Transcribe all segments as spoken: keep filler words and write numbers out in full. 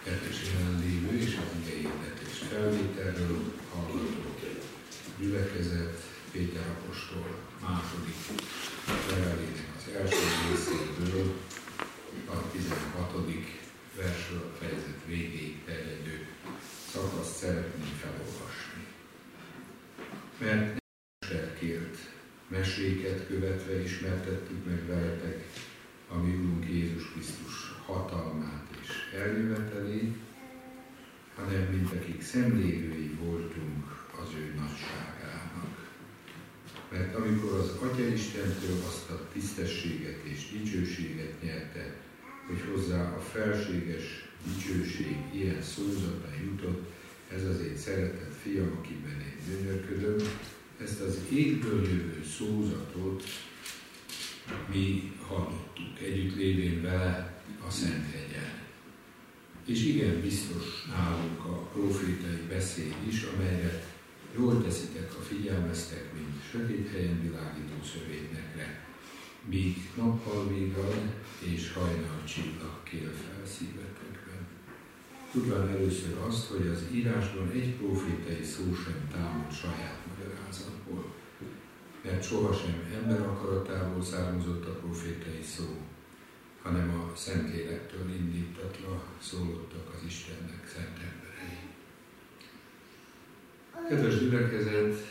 kedves jelenlévő és az igehirdetés felvételről hallgató gyülekezet Péter apostol második levelének az első részéből a tizenhatodik versről a fejezet végéig terjedő szakaszt szeretném felolvasni. Mert mesterkért meséket követve ismertettük meg veletek a mi Úrunk Jézus Krisztus hatalmát és eljövetelét, hanem mint akik szemlélői voltunk az ő nagyságának. Mert amikor az Atya Istentől azt a tisztességet és dicsőséget nyerte, hogy hozzá a felséges dicsőség ilyen szózata jutott, ez az én szeretett fiam, akiben én gyönyörködöm, ezt az égből jövő szózatot mi hallottuk, együtt lévén vele a Szenthegyen. És igen biztos nálunk a profétai beszéd is, amelyre jól teszitek, ha figyelmeztek, mint sötét helyen világító szövétnekre, míg nappal vigad és hajnal csillag kél fel szívetekben. Tudván először azt, hogy az írásban egy profétai szó sem támad saját magyarázatból, mert sohasem ember akaratából származott a profétai szó, hanem a Szentlélektől indítatva szólottak az Istennek szent emberei. Kedves gyülekezet,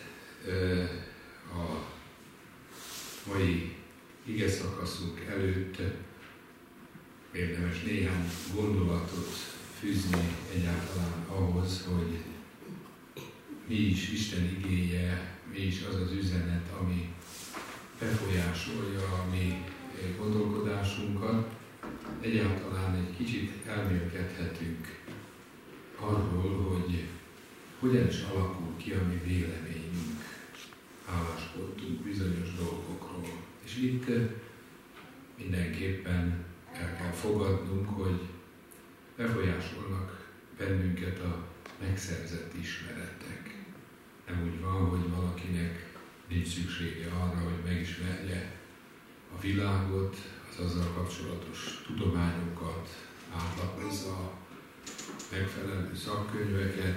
a mai ige szakaszunk előtt érdemes néhány gondolatot fűzni egyáltalán ahhoz, hogy mi is Isten igéje, mi is az az üzenet, ami befolyásolja a mi gondolkodásunkat. Egyáltalán egy kicsit elmélkedhetünk arról, hogy hogyan is alakul ki a mi véleményünk, álláspontunk bizonyos dolgokról. És itt mindenképpen el kell fogadnunk, hogy befolyásolnak bennünket a megszerzett ismeretek. Nem úgy van, hogy valakinek nincs szüksége arra, hogy megismerje a világot, az azzal kapcsolatos tudományokat, átlapozza a megfelelő szakkönyveket,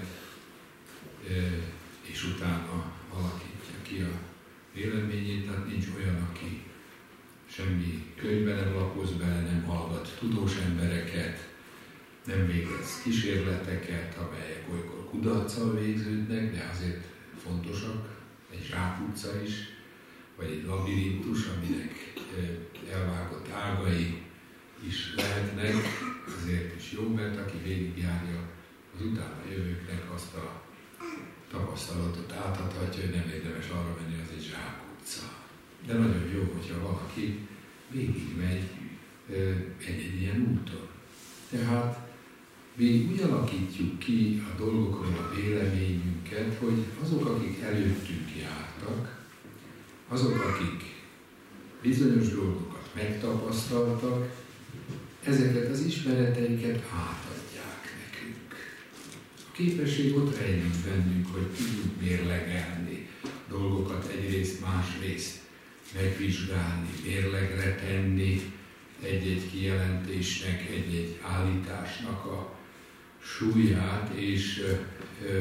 és utána alakítja ki a véleményét. Tehát nincs olyan, aki semmi könyvbe nem lapoz bele, nem hallgat tudós embereket, nem végez kísérleteket, amelyek olykor kudarccal végződnek, de azért fontosak, egy zsákutca is, vagy egy labirintus, aminek elvágott ágai is lehetnek, azért is jó, mert aki végigjárja az utána jövőknek azt a tapasztalatot átadhatja, hogy nem érdemes arra menni, az egy zsákutca. De nagyon jó, hogyha valaki végigmegy egy-egy ilyen úton. Tehát mi úgy alakítjuk ki a dolgokról a véleményünket, hogy azok, akik előttünk jártak, azok, akik bizonyos dolgokat megtapasztaltak, ezeket az ismereteiket átadják nekünk. A képesség ott rejlik bennünk, hogy tudjuk mérlegelni dolgokat egyrészt, másrészt megvizsgálni, mérlegre tenni egy-egy kijelentésnek, egy-egy állításnak a súlyát, és ö, ö,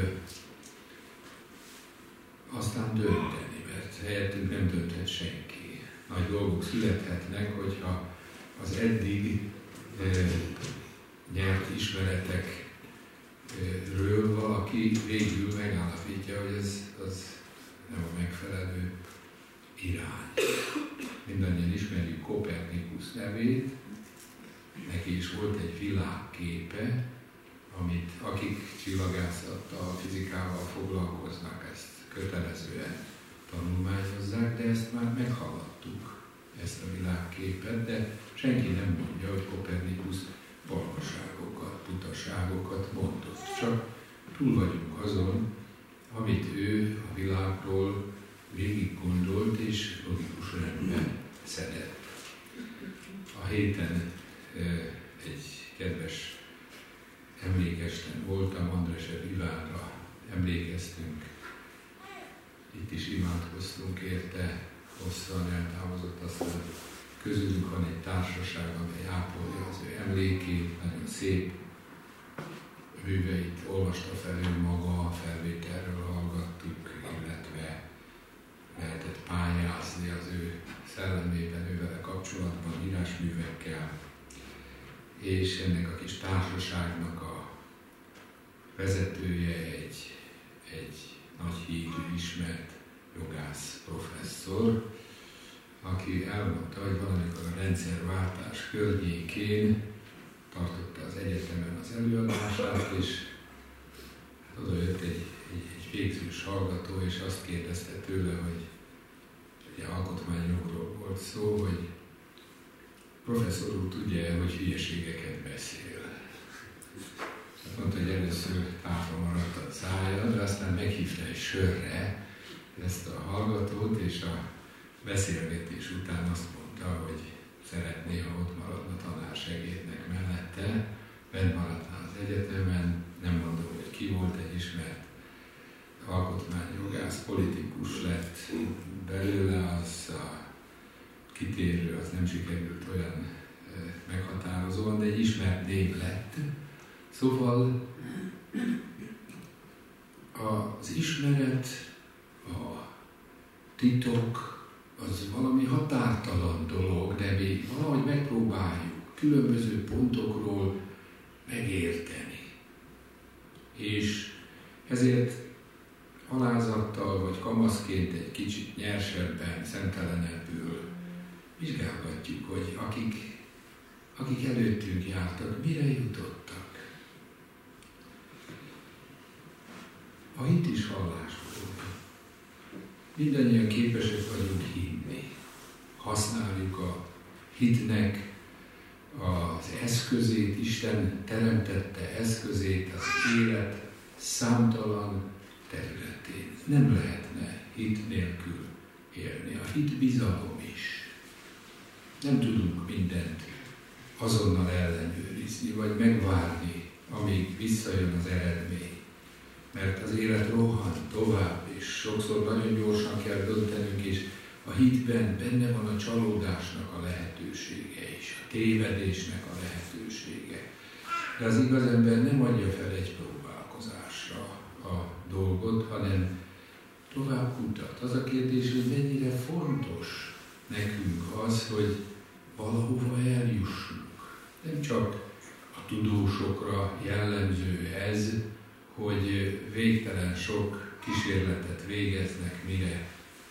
aztán dönteni, mert helyettünk nem dönthet senki. Nagy dolgok születhetnek, hogyha az eddig ö, nyert ismeretekről valaki végül megállapítja, hogy ez az nem a megfelelő irány. Mindannyian ismerjük Kopernikus nevét, neki is volt egy világképe, amit akik csillagászattal, fizikával foglalkoznak, ezt kötelezően tanulmányozzák, de ezt már meghaladtuk, ezt a világképet, de senki nem mondja, hogy Kopernikus valóságokat, butaságokat mondott. Csak túl vagyunk azon, amit ő a világról végig gondolt és logikus rendben szedett. A héten egy kedves emlékesten voltam, Andrese Ivánra emlékeztünk, itt is imádkoztunk érte, hosszan eltávozott, aztán közülünk van egy társaság, amely ápolja az ő emlékét, nagyon szép műveit olvasta felül maga, felvételről hallgattuk, illetve lehetett pályázni az ő szellemében, ővele kapcsolatban, írásművekkel, és ennek a kis társaságnak a vezetője egy, egy nagy hírű, ismert jogász professzor, aki elmondta, hogy valamikor a rendszerváltás környékén tartotta az egyetemen az előadását, és hát oda jött egy, egy, egy végzős hallgató, és azt kérdezte tőle, hogy ugye alkotmányjogról volt szó, hogy professzor úr tudja, hogy hülyeségeket beszél. Hát mondta, hogy először távol maradt a szája, de aztán meghívta egy sörre ezt a hallgatót, és a beszélgetés után azt mondta, hogy szeretné, ha ott maradna tanársegédnek mellette, bent maradna az egyetemen, nem mondom, hogy ki volt, egy ismert alkotmányjogász, politikus lett belőle, az a kitérő, az nem sikerült olyan meghatározóan, de egy ismert név lett. Szóval az ismeret, a titok, az valami határtalan dolog, de mi valahogy megpróbáljuk különböző pontokról megérteni. És ezért alázattal vagy kamaszként egy kicsit nyersebben, szemtelenebbül vizsgálgatjuk, hogy akik, akik előttünk jártak, mire jutottak. A hit is hallásból. Mindannyian képesek vagyunk hinni. Használjuk a hitnek az eszközét, Isten teremtette eszközét az élet számtalan területén. Nem lehetne hit nélkül élni. A hit bizalom is. Nem tudunk mindent azonnal ellenőrizni, vagy megvárni, amíg visszajön az eredmény. Mert az élet rohan tovább, és sokszor nagyon gyorsan kell döntenünk, és a hitben benne van a csalódásnak a lehetősége is, a tévedésnek a lehetősége. De az igaz ember nem adja fel egy próbálkozásra a dolgot, hanem tovább kutat. Az a kérdés, hogy mennyire fontos nekünk az, hogy valahova eljussunk. Nem csak a tudósokra jellemző ez, hogy végtelen sok kísérletet végeznek, mire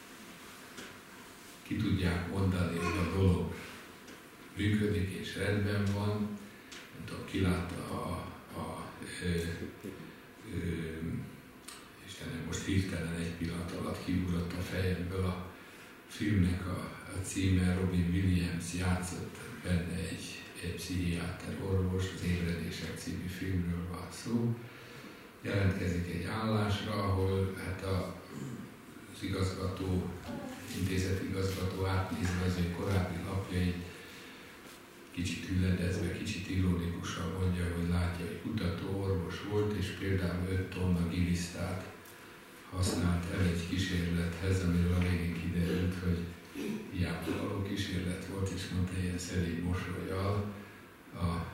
ki tudják mondani, hogy a dolog működik és rendben van. Nem tudom, ki látta a, a ö, ö, Istenem, most hirtelen egy pillanat alatt kiugrott a fejemből a filmnek a, a címe, Robin Williams játszott benne egy, egy pszichiáter orvos, az Ébredések című filmről van szó. Jelentkezik egy állásra, ahol hát a, az igazgató, intézetigazgató átnézve az ő korábbi lapjait, kicsit hüledezve, kicsit ironikusan mondja, hogy látja, hogy kutató orvos volt, és például öt tonna gilisztát használt el egy kísérlethez, amiről a végén kiderült, hogy hiába való kísérlet volt, és mondta ilyen szerény mosollyal a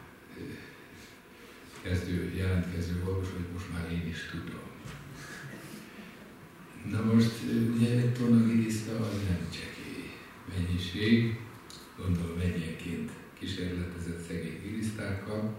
kezdő, jelentkező orvos, hogy most már én is tudom. Na most ugye egy tonna giliszta az nem csekély mennyiség, gondolom egyenként kísérletezett szegény gilisztákkal,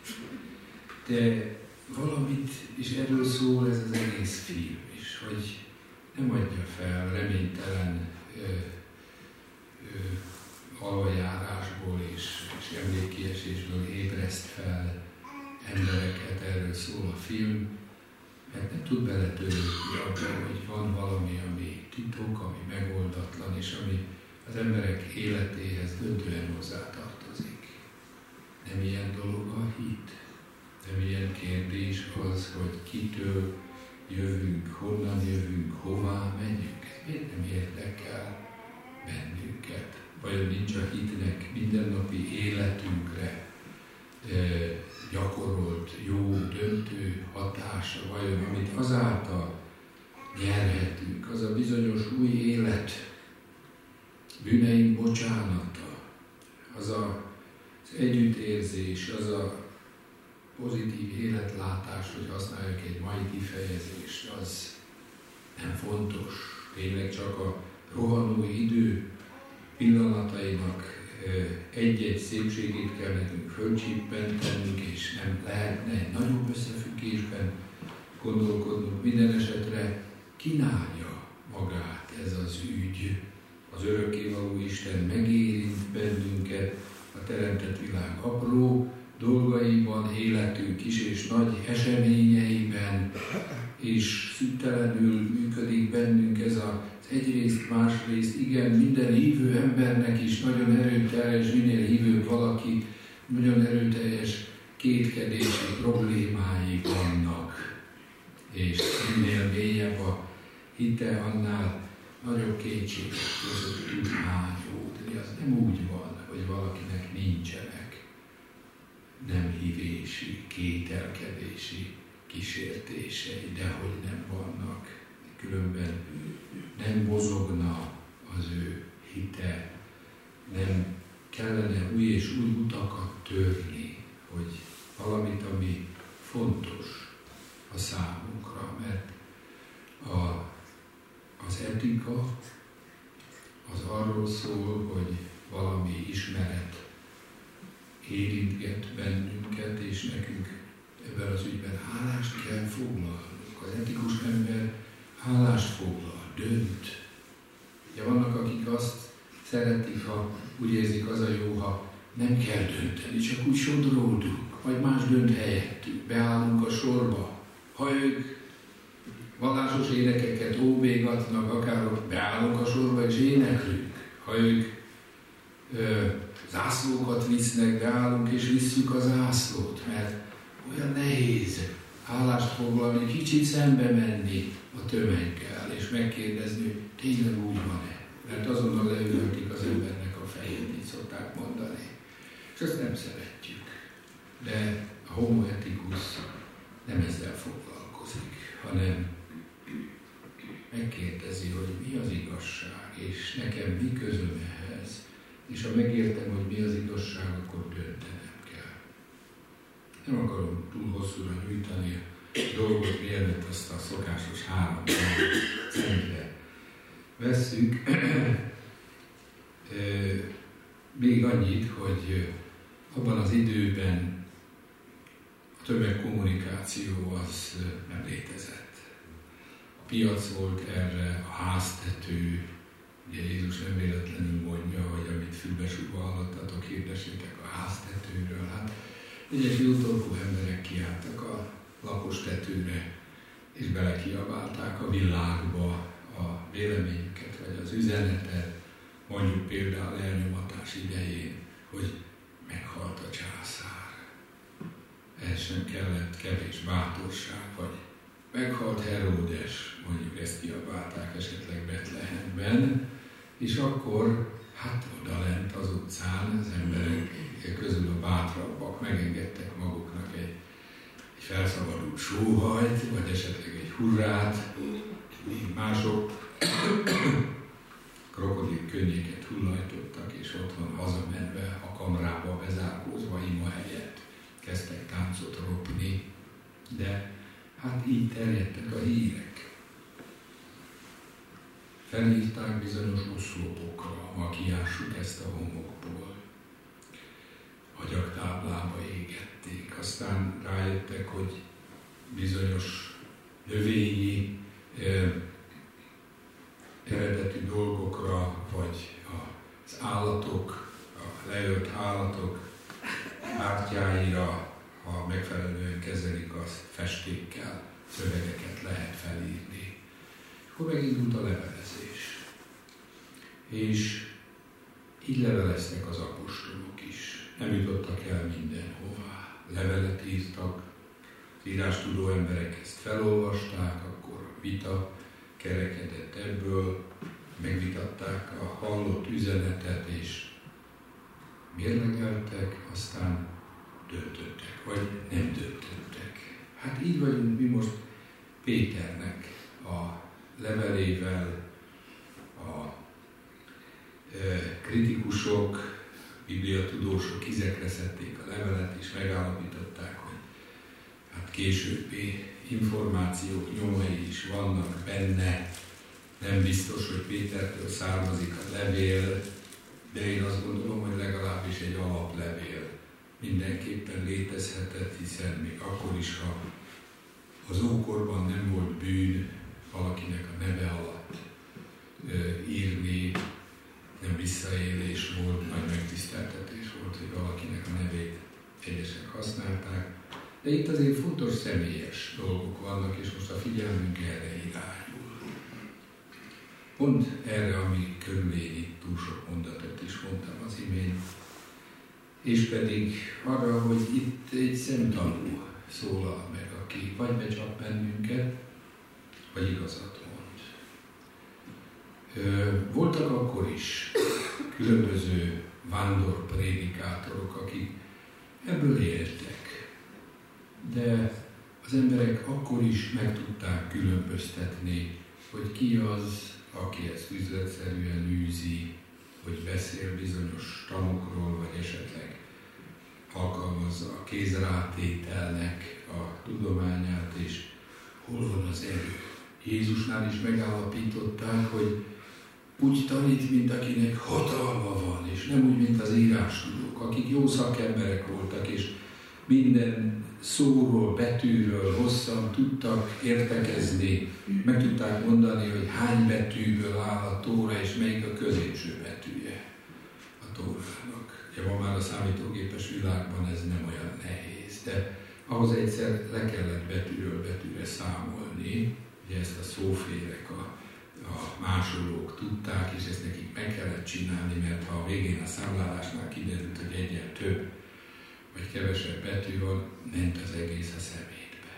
de valamit is erről szól ez az egész film is, hogy nem adja fel reménytelen ö, ö, alvajárásból és, és emlékkiesésből ébreszt fel embereket, erről szól a film, mert nem tud beletörődni abban, hogy van valami, ami titok, ami megoldatlan, és ami az emberek életéhez döntően hozzátartozik. Nem ilyen dolog a hit. Nem ilyen kérdés az, hogy kitől jövünk, honnan jövünk, hová megyünk. Ez miért nem érdekel bennünket? Vajon nincs a hitnek mindennapi életünkre e, gyakorolt jó, döntő hatása, vajon amit azáltal nyerhetünk, az a bizonyos új élet, bűneink bocsánata, az a, az együttérzés, az a pozitív életlátás, hogy használjak egy mai kifejezést, az nem fontos. Tényleg csak a rohanó idő pillanatainak egy-egy szépségét kell nekünk fölcsippentenünk, és nem lehetne egy nagyobb összefüggésben gondolkodnunk. Minden esetre kínálja magát ez az ügy. Az örökkévaló Isten megérint bennünket a teremtett világ apró dolgaiban, életünk kis és nagy eseményeiben, és szüntelenül működik bennünk ez az egyrészt, másrészt, igen, minden hívő embernek is nagyon erőteljes, minél hívőbb valaki, nagyon erőteljes kétkedési problémái vannak, és minél mélyebb a hite, annál nagyobb kétségek között tud hányódni. Az nem úgy van, hogy valakinek nincsenek nem hívési, kételkedési kísértései, de hogy nem vannak. Különben nem mozogna az ő hite, nem kellene új és új utakat törni, hogy valamit, ami fontos a számunkra, mert a, az etika az arról szól, hogy valami ismeret érintget bennünket, és nekünk ebben az ügyben állást kell foglalnunk. Az etikus ember állást foglal, dönt. Ugye vannak, akik azt szeretik, ha úgy érzik, az a jó, ha nem kell dönteni, csak úgy sodródunk, vagy más dönt helyettünk, beállunk a sorba. Ha ők vallásos énekeket óbégatnak, akár ott beállunk a sorba és éneklünk. Ha ők ö, zászlókat visznek, beállunk és visszük a zászlót, mert olyan nehéz állást foglalni, kicsit szembe menni a tömeggel, és megkérdezni, hogy tényleg úgy van-e. Mert azonnal leülhetik az embernek a fejét, így szokták mondani. És ezt nem szeretjük. De a homo ethicus nem ezzel foglalkozik, hanem megkérdezi, hogy mi az igazság, és nekem mi közöm ehhez. És ha megértem, hogy mi az igazság, akkor döntenem kell. Nem akarom túl hosszúra nyújtani a dolgot, mielőtt azt a szokásos három szentre vesszük. Még annyit, hogy abban az időben a tömegkommunikáció az nem létezett. A piac volt erre, a háztető. Ugye Jézus nem véletlenül mondja, hogy amit fülbesúgva hallottatok, hirdessétek a háztetőről. Hát egyes jótorkú emberek kiálltak a lakos tetőre, és belekiabálták a világba a véleményüket, vagy az üzenetet, mondjuk például elnyomatás idején, hogy meghalt a császár. Ez sem kellett kevés bátorság, vagy meghalt Heródes, mondjuk ezt kiabálták esetleg Betlehemben, és akkor, hát odalent az utcán az emberek közül a bátrabbak megengedtek maguknak egy, egy felszabadult sóhajt, vagy esetleg egy hurrát, míg mások krokodil könnyéket hullajtottak, és otthon hazamenve a kamrába bezárkózva ima helyett kezdtek táncot ropni, de hát így terjedtek a hírek. Felhívták bizonyos oszlopokra, ma kiássuk ezt a homokból. Agyagtáblába égették, aztán rájöttek, hogy bizonyos növényi eh, eredetű dolgokra, vagy az állatok, a leölt állatok pártjáira, ha megfelelően kezelik, azt festékkel szövegeket lehet felírni. Akkor megindult a levelezés. És így leveleztek az apostolok is. Nem jutottak el mindenhová. Levelet írtak, az írástudó emberek ezt felolvasták, akkor vita kerekedett ebből, megvitatták a hallott üzenetet, és mérlegeltek, aztán döntöttek, vagy nem döntöttek. Hát így vagyunk mi most Péternek a levelével, a e, kritikusok, bibliatudósok izekre szedték a levelet, és megállapították, hogy későbbi információk nyomai is vannak benne. Nem biztos, hogy Pétertől származik a levél, de én azt gondolom, hogy legalábbis egy alaplevél mindenképpen létezhetett, hiszen még akkor is, ha az ókorban nem volt bűn valakinek a neve alatt ö, írni, nem visszaélés volt, nagy megtiszteltetés volt, hogy valakinek a nevét egyesek használták. De itt azért fontos személyes dolgok vannak, és most a figyelmünk erre irányul. Pont erre, ami körül én itt túl sok mondatot is mondtam az imént, és pedig arra, hogy itt egy szemtanú szólal meg, aki vagy becsap bennünket, vagy igazat mond. Voltak akkor is különböző vándorprédikátorok, akik ebből éltek, de az emberek akkor is meg tudták különböztetni, hogy ki az, aki ezt üzletszerűen űzi, hogy beszél bizonyos tanokról, vagy esetleg alkalmazza a kézrátételnek a tudományát, és hol van az erő. Jézusnál is megállapították, hogy úgy tanít, mint akinek hatalma van, és nem úgy, mint az írástudók, akik jó szakemberek voltak, és minden szóról, betűről hosszan tudtak értekezni, meg tudták mondani, hogy hány betűből áll a Tóra, és melyik a középső betűje a Tórának. Ugye ma már a számítógépes világban ez nem olyan nehéz, de ahhoz egyszer le kellett betűről betűre számolni, ugye ezt a szófélek, a, a másolók tudták, és ezt nekik meg kellett csinálni, mert ha a végén a számlálásnál kiderült, hogy egyen több, vagy kevesebb betű van, ment az egész a szemétbe.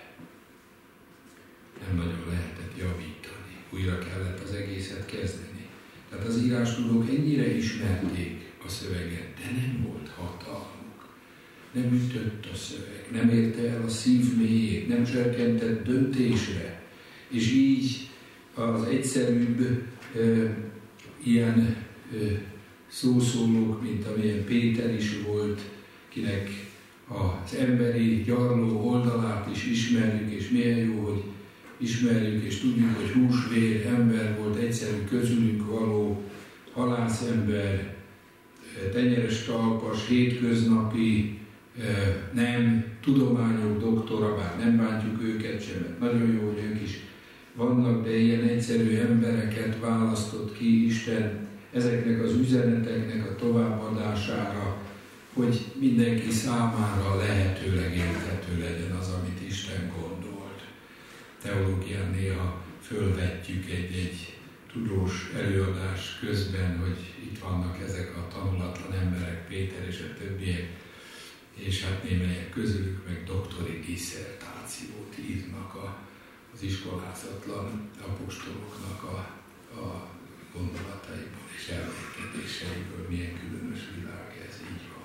Nem nagyon lehetett javítani. Újra kellett az egészet kezdeni. Tehát az írástudók ennyire ismerték a szöveget, de nem volt hatalmuk. Nem ütött a szöveg, nem érte el a szív mélyét, nem serkentett döntésre. És így az egyszerűbb ö, ilyen ö, szószólók, mint amilyen Péter is volt, kinek az emberi gyarló oldalát is ismerjük, és milyen jó, hogy ismerjük, és tudjuk, hogy húsvér ember volt, egyszerű közülünk való halászember, tenyeres talpas, hétköznapi, nem tudományok doktora, bár nem bántjuk őket sem, mert nagyon jó, hogy ők is vannak, de ilyen egyszerű embereket választott ki Isten ezeknek az üzeneteknek a továbbadására, hogy mindenki számára lehetőleg érthető legyen az, amit Isten gondolt. Teológián néha fölvetjük egy-egy tudós előadás közben, hogy itt vannak ezek a tanulatlan emberek, Péter és a többiek, és hát némelyek közülük meg doktori disszertációt írnak a, az iskolázatlan apostoloknak a, a gondolataiból és elmélkedéseiből. Milyen különös világ ez, így van.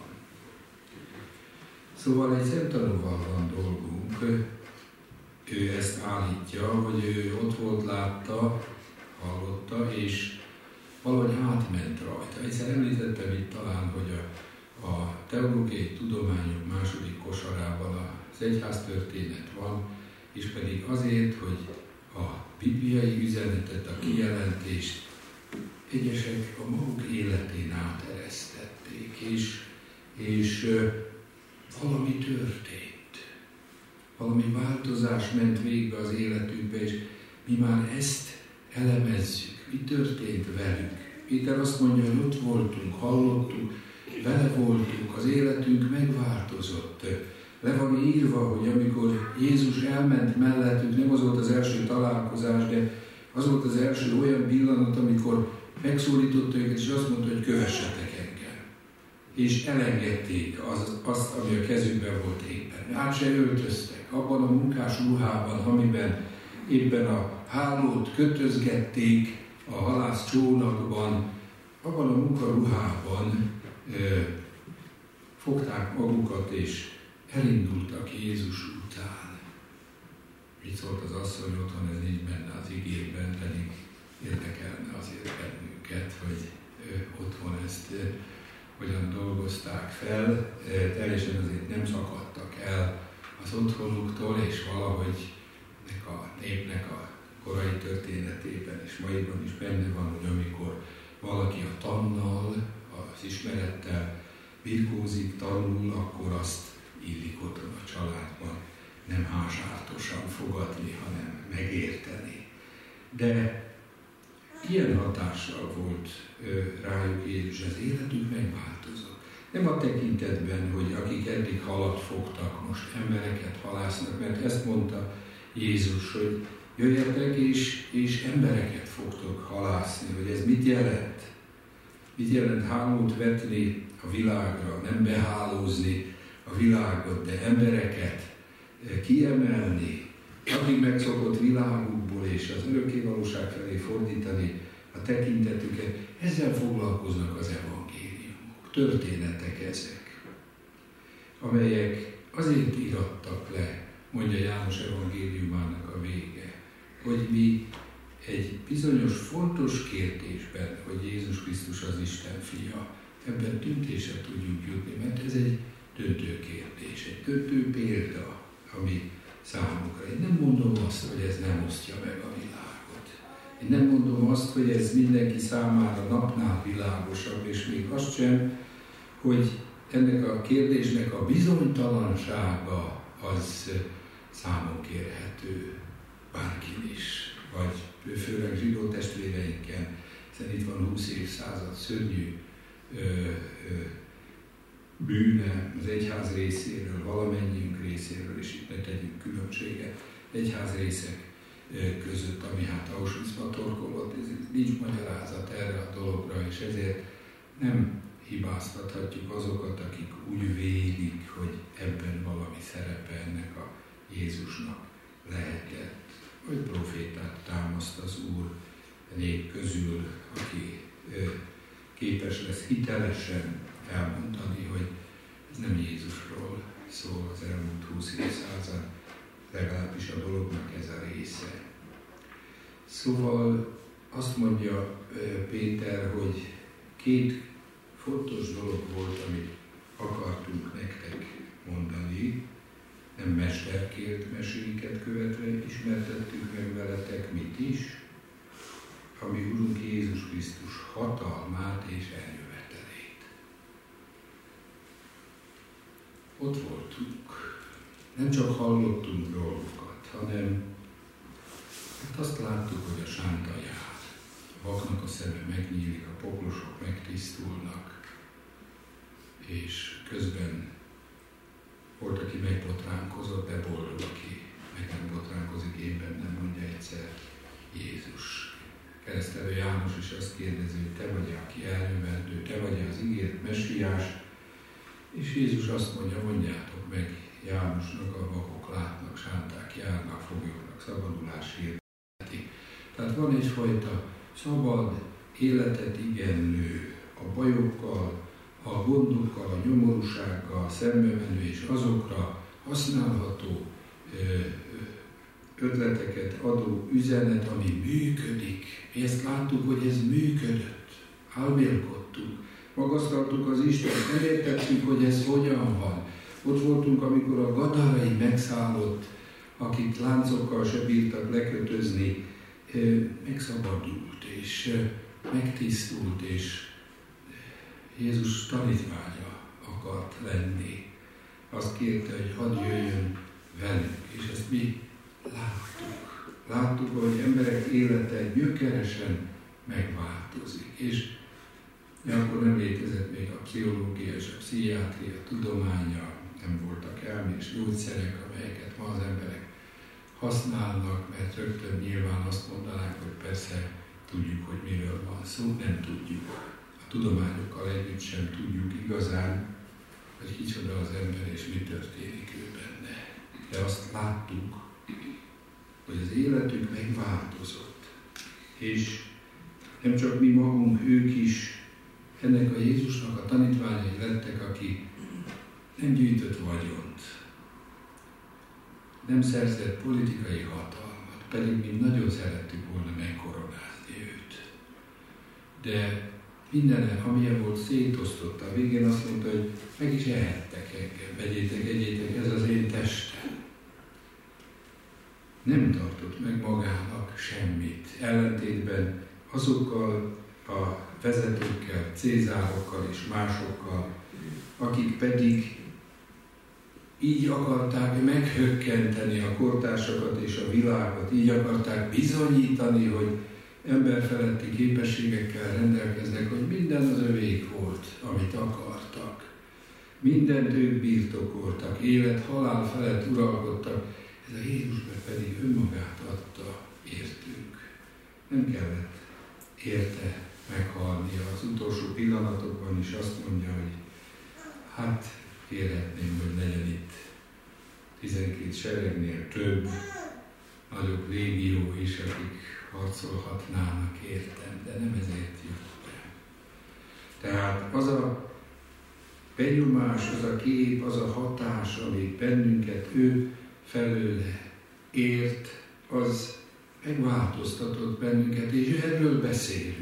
Szóval egy szemtanúval van dolgunk. Ő ezt állítja, hogy ő ott volt, látta, hallotta, és valahogy átment rajta. Egyszer említettem itt talán, hogy a, a teológiai tudományok második kosarában az egyháztörténet van, és pedig azért, hogy a bibliai üzenetet, a kijelentést egyesek a maguk életén áteresztették, és, és valami történt. Valami változás ment végbe az életünkbe, és mi már ezt elemezzük. Mi történt velük? Péter azt mondja, hogy ott voltunk, hallottuk, vele voltunk, az életünk megváltozott. Le van írva, hogy amikor Jézus elment mellettük, nem az volt az első találkozás, de az volt az első olyan pillanat, amikor megszólította őket, és azt mondta, hogy kövessetek engem. És elengedték az, azt, ami a kezükben volt éppen. Át se öltöztek, abban a munkás ruhában, amiben éppen a hálót kötözgették a halász csónakban, abban a munkaruhában ö, fogták magukat, és elindultak Jézus után. Mit szólt az asszony otthon, ez nincs benne az igében, pedig érdekelne azért bennünket, hogy ö, otthon ezt ö, hogyan dolgozták fel. Teljesen azért nem szakadtak el a az otthonuktól, és valahogy ennek a népnek a korai történetében és maiban is benne van, hogy amikor valaki a tannal, az ismerettel birkózik, tanul, akkor azt illik otthon a családban nem házsártosan fogadni, hanem megérteni. De ilyen hatással volt rájuk Jézus, az életük megváltozott. Nem a tekintetben, hogy akik eddig halat fogtak, most embereket halásznak, mert ezt mondta Jézus, hogy jöjjetek és, és embereket fogtok halászni, hogy ez mit jelent? Mit jelent hálót vetni a világra, nem behálózni a világot, de embereket kiemelni, akik megszokott világukból és az örökké valóság felé fordítani a tekintetüket, ezzel foglalkoznak az evangéliumok. Történetek ezek, amelyek azért irattak le, mondja János evangéliumának a vége, hogy mi egy bizonyos fontos kérdésben, hogy Jézus Krisztus az Isten fia, ebben döntésre tudjuk jutni, mert ez egy döntő kérdés, egy döntő példa, ami számunkra. Én nem mondom azt, hogy ez nem osztja meg a világot. Én nem mondom azt, hogy ez mindenki számára napnál világosabb, és még azt sem, hogy ennek a kérdésnek a bizonytalansága az számon kérhető bárkin is, vagy főleg zsidó testvéreinkkel, hiszen itt van húsz évszázad szörnyű ö, ö, bűne az egyház részéről, valamennyiünk részéről, és itt ne tegyünk különbséget egyház részek között, ami hát Auschwitzba torkolott, ez nincs magyarázat erre a dologra, és ezért nem hibáztathatjuk azokat, akik úgy vélik, hogy ebben valami szerepe ennek a Jézusnak lehetett, vagy profétát támaszt az Úr nép közül, aki képes lesz hitelesen elmondani, hogy ez nem Jézusról szól az elmúlt húsz évszázad, legalábbis a dolognak ez a része. Szóval azt mondja Péter, hogy két fontos dolog volt, amit akartunk nektek mondani, nem mesterkért meséinket követve ismertettük meg veletek mit is, ami Urunk Jézus Krisztus hatalmát és eljövetelét. Ott voltunk. Nem csak hallottunk dolgokat, hanem hát azt láttuk, hogy a sánta jár. A vaknak a szeme megnyílik, a poklosok megtisztulnak, és közben volt, aki megbotránkozott, de boldog, aki meg nem botránkozik, én bennem, mondja egyszer Jézus. Keresztelő János is azt kérdezi, hogy te vagy, aki eljövendő, te vagy az ígért messiás, és Jézus azt mondja, mondjátok meg Jánosnak, a vakok látnak, sánták járnak, foglyoknak szabadulás hirdetik. Tehát van egyfajta szabad, életet igenlő, a bajokkal, a gondokkal, a nyomorúsággal szembemenő és azokra használható ötleteket adó üzenet, ami működik. Mi ezt láttuk, hogy ez működött. Álmélkodtunk, magasztaltuk az Istent, nem értettük, hogy ez hogyan van. Ott voltunk, amikor a gadarai megszállott, akik láncokkal se bírtak lekötözni, megszabadult és megtisztult, és Jézus tanítványa akart lenni. Azt kérte, hogy hadd jöjjön velünk, és ezt mi láttuk. Láttuk, hogy emberek élete gyökeresen megváltozik, és akkor nem létezett még a pszichológia és a pszichiátria tudománya, nem voltak elmés gyógyszerek, amelyeket ma az emberek használnak, mert rögtön nyilván azt mondanák, hogy persze tudjuk, hogy miről van szó, nem tudjuk. A tudományokkal együtt sem tudjuk igazán, hogy kicsoda az ember és mi történik ő benne. De azt láttuk, hogy az életük megváltozott. És nem csak mi magunk, ők is ennek a Jézusnak a tanítványai lettek, aki nem gyűjtött vagyont, nem szerzett politikai hatalmat, pedig mi nagyon szerettük volna megkoronázni őt. De mindenen, amilyen volt, szétosztotta. A végén azt mondta, hogy meg is ehettek engem, vegyétek, egyétek, ez az én testem. nem tartott meg magának semmit. Ellentétben azokkal a vezetőkkel, cézárokkal és másokkal, akik pedig így akarták meghökkenteni a kortársakat és a világot, így akarták bizonyítani, hogy emberfeletti képességekkel rendelkeznek, hogy minden az övék volt, amit akartak. Mindent ők birtokoltak, élet, halál felett uralkodtak, ez a Jézus pedig önmagát adta értünk. Nem kellett érte meghalnia. Az utolsó pillanatokban is azt mondja, hogy hát kérhetném, hogy legyen itt tizenkét seregnél több, nagyobb légió is, akik harcolhatnának értem, de nem ezért jöttem. Tehát az a benyomás, az a kép, az a hatás, ami bennünket ő felőle ért, az megváltoztatott bennünket, és erről beszélünk.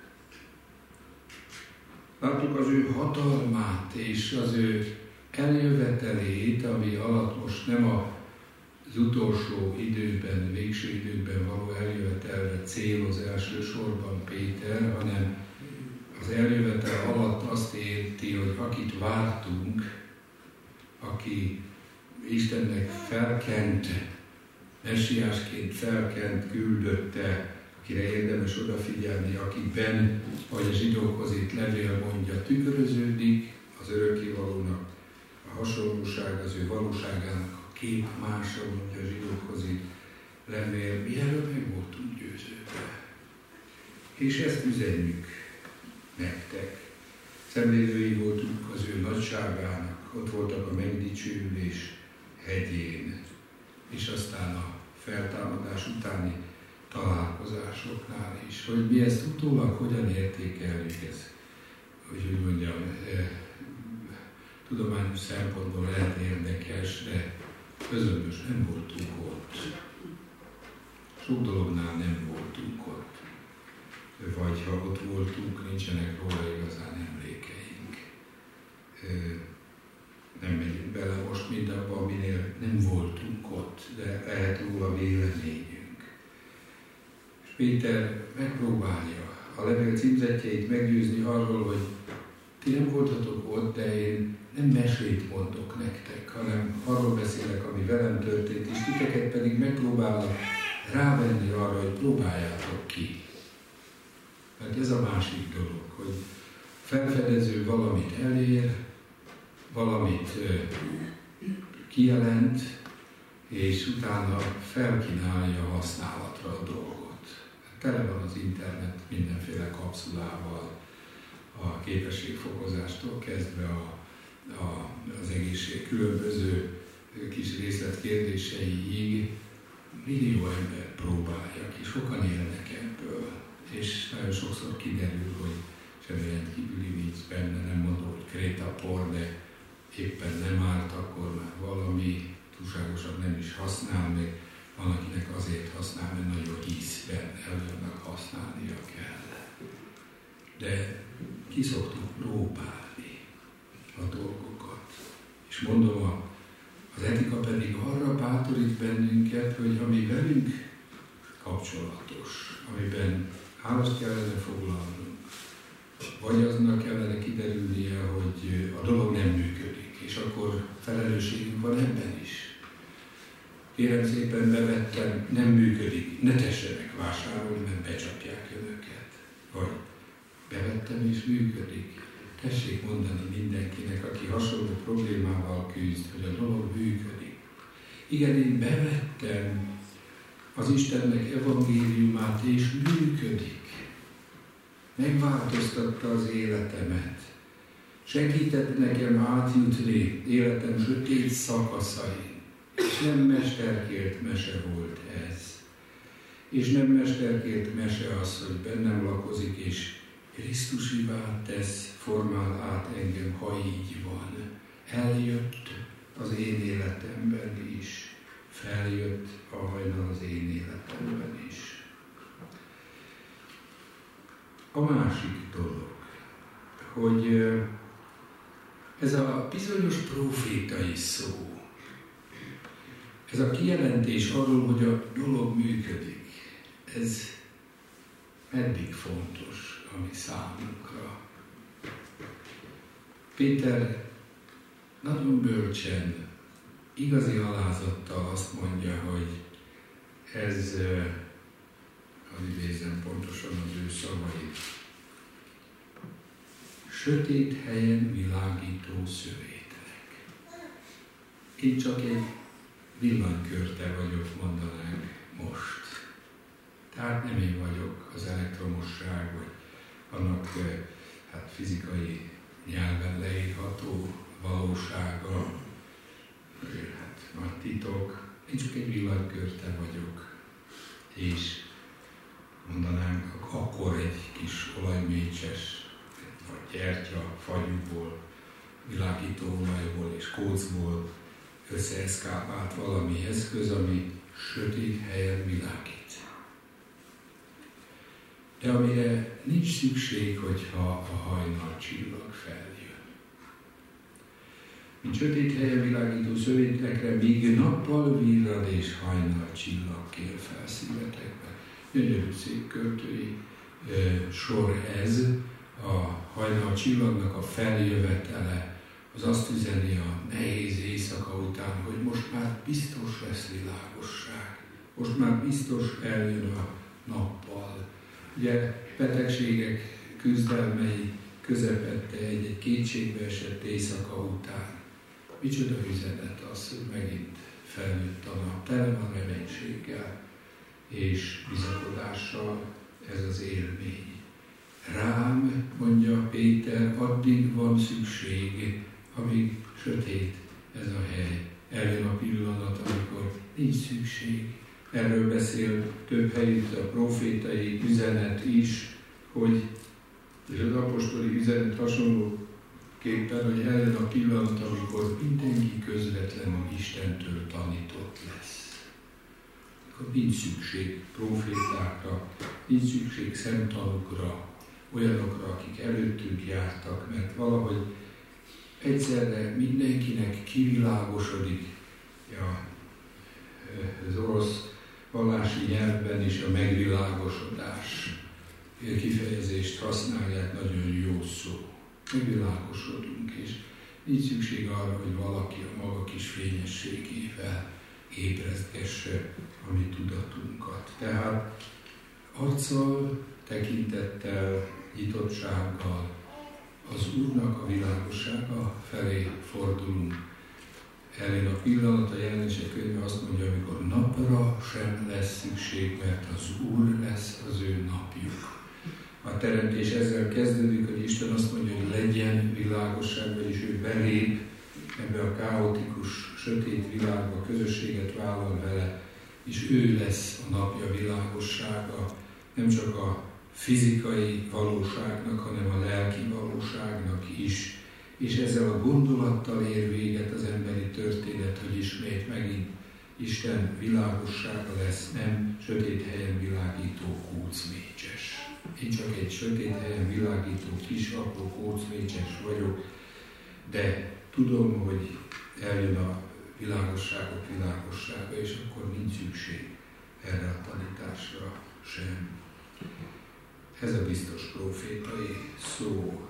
Látjuk az ő hatalmát és az ő eljövetelét, ami alatt most nem az utolsó időben, végső időben való eljövetelre céloz elsősorban Péter, hanem az eljövetel alatt azt érti, hogy akit vártunk, aki Istennek felkent, messiásként felkent, küldötte, akire érdemes odafigyelni, akiben, ahogy a zsidókhoz itt levél mondja, tükröződik az örökkévalónak a hasonlóság, az ő valóságának a kép mása, mondja a zsidókhoz itt levél. Mi erről meg voltunk győződve. És ezt üzenjük nektek. Szemlélői voltunk az ő nagyságának, ott voltak a megdicsőülés hegyén, és aztán a feltámadás utáni találkozásoknál is, hogy mi ezt utólag hogyan értékeljük, ez, hogy úgy mondjam, eh, tudományos szempontból lehet érdekes, de közömbös nem voltunk ott. Sok dolognál nem voltunk ott. Vagy ha ott voltunk, nincsenek róla igazán emlékeink. Eh, nem megyünk bele most mindabba, aminél nem voltunk ott, de lehet róla véleményünk. Péter megpróbálja a levél címzetjeit meggyőzni arról, hogy ti nem voltatok ott, de én nem mesét mondok nektek, hanem arról beszélek, ami velem történt, és titeket pedig megpróbálok rávenni arra, hogy próbáljátok ki. Mert ez a másik dolog, hogy felfedező valamit elér, valamit kijelent, és utána felkínálja használatra a dolgot. Tele van az internet mindenféle kapszulával, a képességfokozástól kezdve a, a, az egészség különböző kis részletkérdéseiig. Millió ember próbálja ki, sokan élnek ebből, és nagyon sokszor kiderül, hogy semmi rendkívüli vicc benne, nem mondom, hogy krétapor, de éppen nem állt, akkor már valami túlságosan nem is használ, meg van, akinek azért használ, mert nagyon hisz benne, előbb használnia kell. De ki szoktuk próbálni a dolgokat. És mondom, az etika pedig arra bátorít bennünket, hogy ami velünk kapcsolatos, amiben állást kellene foglalnunk, vagy aznak kellene kiderülnie, hogy a dolog nem működik, és akkor felelősségünk van ebben is. Kérem szépen, bevettem, nem működik, ne tessenek vásárolni, mert becsapják önöket. Vagy bevettem és működik. Tessék mondani mindenkinek, aki hasonló problémával küzd, hogy a dolog működik. Igen, én bevettem az Istennek evangéliumát, és működik. Megváltoztatta az életemet. Segített nekem átjutni életem sötét szakaszain. És nem mesterkért mese volt ez. És nem mesterkért mese az, hogy bennem lakozik, és Krisztusivá tesz, formál át engem, ha így van. Eljött az én életemben is. Feljött a hajnal az én életemben is. A másik dolog, hogy ez a bizonyos profétai szó, Ez a kijelentés arról, hogy a dolog működik, ez meddig fontos a mi számunkra. Péter nagyon bölcsen, igazi alázattal azt mondja, hogy ez, az idézem pontosan az ő szavait, sötét helyen világító szövétnek. Én csak egy villanykörte vagyok, mondanánk most. Tehát nem én vagyok az elektromosság, vagy annak hát, fizikai nyelven leírható valósága, hát nagy titok. Én csak egy villanykörte vagyok. És mondanánk, akkor egy kis olajmécses, vagy gyertya fagyúból, világítóolajból és kócból összeeszkápált valami eszköz, ami sötét helyen világít. De amire nincs szükség, hogyha a hajnal csillag feljön. Mint sötét helyen világító szövétekre, míg nappal virrad és hajnal csillag kér fel szívetekbe. Gyönyörű szép költői e, sor ez, a hajnal csillagnak a feljövetele, az azt üzeni a nehéz éjszaka után, hogy most már biztos lesz világosság, most már biztos eljön a nappal. Ugye betegségek küzdelmei közepette egy-egy kétségbe esett éjszaka után. Micsoda üzenet az, hogy megint felnőtt a nap, tele van reménységgel és bizakodással ez az élmény. Rám, mondja Péter, addig van szükség, amíg sötét ez a hely. Eljön a pillanat, amikor nincs szükség. Erről beszél több helyütt a profétai üzenet is, hogy és az apostoli üzenet hasonlóképpen, hogy eljön a pillanat, amikor mindenki közvetlenül Istentől tanított lesz. Akkor nincs szükség profétákra, nincs szükség szemtanúkra, olyanokra, akik előttünk jártak, mert valahogy egyszerre mindenkinek kivilágosodik ja, az orosz vallási nyelvben is a megvilágosodás kifejezést használják, nagyon jó szó. Megvilágosodunk, és nincs szükség arra, hogy valaki a maga kis fényességével ébresztgesse a mi tudatunkat. Tehát arccal, tekintettel, nyitottsággal az Úrnak a világossága felé fordulunk. Eljön a pillanat, a Jelenések könyve azt mondja, amikor napra sem lesz szükség, mert az Úr lesz az ő napjuk. A teremtés ezzel kezdődik, hogy Isten azt mondja, hogy legyen világosság, vagyis ő belép ebbe a káotikus, sötét világba, közösséget vállal vele, és ő lesz a napja világossága, nem csak a fizikai valóságnak, hanem a lelki valóságnak is. És ezzel a gondolattal ér véget az emberi történet, hogy ismét megint Isten világossága lesz, nem sötét helyen világító kócmécses. Én csak egy sötét helyen világító kis apró kócmécses vagyok, de tudom, hogy eljön a világosságok világossága, és akkor nincs szükség erre a tanításra sem. Ez a biztos profétai szó,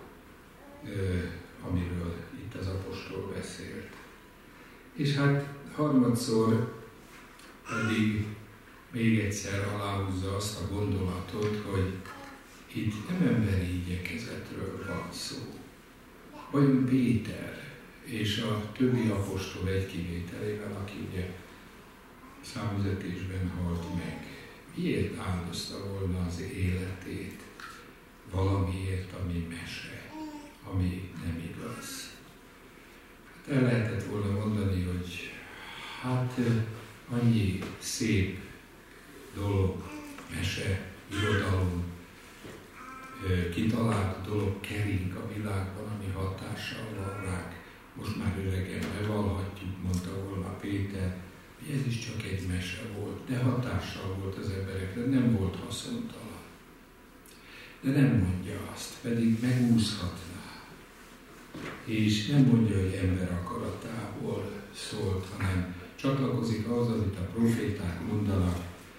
amiről itt az apostol beszélt. És hát harmadszor pedig még egyszer aláhúzza azt a gondolatot, hogy itt nem emberi igyekezetről van szó. Vajon Péter és a többi apostol egy kivételével, aki ugye számüzetésben halt meg, miért áldozta volna az életét valamiért, ami mese, ami nem igaz? Hát el lehetett volna mondani, hogy hát annyi szép dolog, mese, irodalom, kitalált dolog kering a világban, ami hatással van ránk. Most már öregen bevallhatjuk, mondta volna Péter, hogy ez is csak egy mese volt, de hatással volt az emberekre, nem volt haszontalan. De nem mondja azt, pedig megúszhatná. És nem mondja, hogy ember akaratából szólt, hanem csatlakozik ahhoz, amit a proféták mondanak.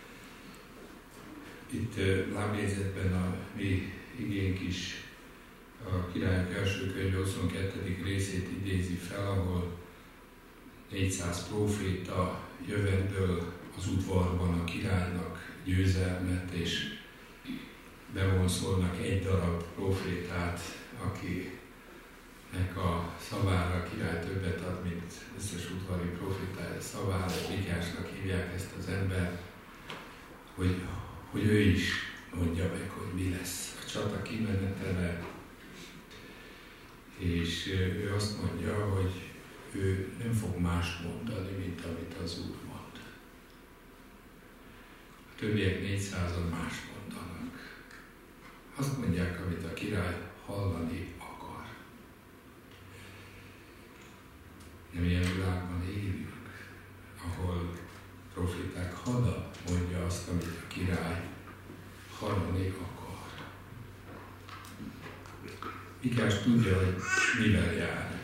Itt lábjegyzetben a mi igénk is a Királyok első könyve huszonkettedik részét idézi fel, ahol négyszáz próféta jövendől az udvarban a királynak győzelmet, és bevonszolnak egy darab prófétát, akinek a szavára a király többet ad, mint összes udvari prófétája szavára. Mikásnak hívják ezt az embert, hogy, hogy ő is mondja meg, hogy mi lesz a csata kimenetele. És ő azt mondja, hogy ő nem fog mást mondani, mint amit az Úr mond. A többiek négyszázan más mondanak. Azt mondják, amit a király hallani akar. Nem ilyen világban élünk, ahol proféták hada mondja azt, amit a király hallani akar. Mikás tudja, hogy mivel jár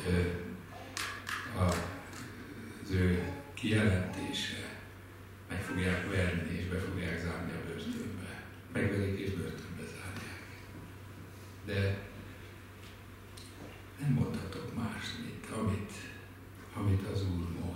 az ő kijelentése. Meg fogják verni, és be fogják zárni a börtönbe. Megverik és börtönbe zárják. De nem mondhatok más, mint amit, amit az Úr mond.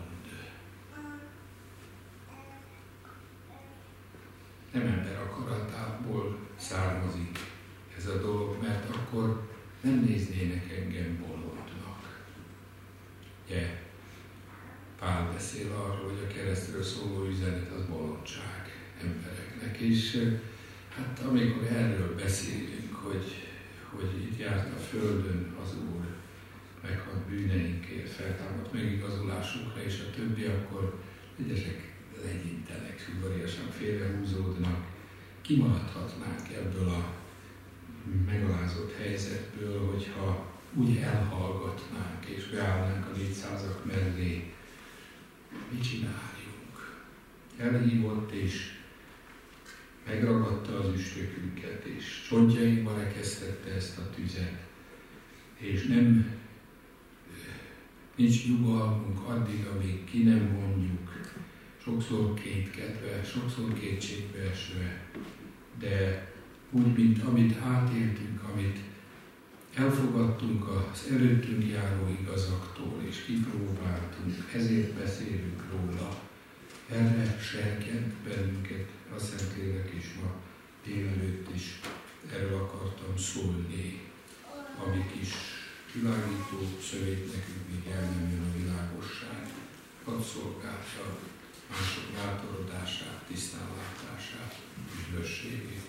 Nem ember akaratából származik ez a dolog, mert akkor nem néznének engem bolondnak. Ugye, Pál beszél arról, hogy a keresztről szóló üzenet az bolondság embereknek, és hát amikor erről beszélünk, hogy, hogy itt járt a földön az Úr, meghalt bűneinkért, feltámadt megigazulásunkra, és a többi, akkor egyesek legyintenek, sugariasan félrehúzódnak. Kimaradhatnánk ebből a megalázott helyzetből, hogyha úgy elhallgatnánk és beállnánk a négyszázak mellé. Mit csináljunk? Elhívott és megragadta az üstökünket, és csontjainkba rekesztette ezt a tüzet, és nem nincs nyugalmunk addig, amíg ki nem mondjuk, sokszor kétkedve, sokszor kétségbe esve, de úgy, mint amit átéltünk, amit elfogadtunk az előttünk járó igazaktól, és kipróbáltunk, ezért beszélünk róla. Erre serkent bennünket a Szentlélek, és ma délelőtt is erről akartam szólni, ami kis világító szövét nekünk még el nem jön a világosság, hadd szolgálta mások bátorodását, tisztánlátását, üdvösségét.